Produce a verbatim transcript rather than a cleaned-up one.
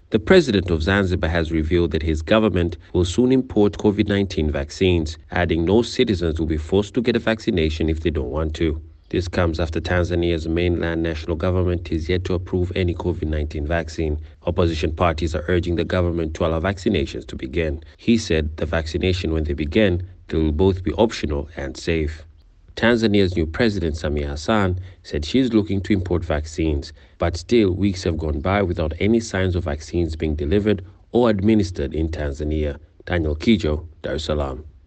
The president of Zanzibar has revealed that his government will soon import COVID nineteen vaccines, adding no citizens will be forced to get a vaccination if they don't want to. This comes after Tanzania's mainland national government is yet to approve any COVID nineteen vaccine. Opposition parties are urging the government to allow vaccinations to begin. He said the vaccination, when they begin, they will both be optional and safe. Tanzania's new president, Samia Hassan, said she is looking to import vaccines, but still weeks have gone by without any signs of vaccines being delivered or administered in Tanzania. Daniel Kijo, Dar es Salaam.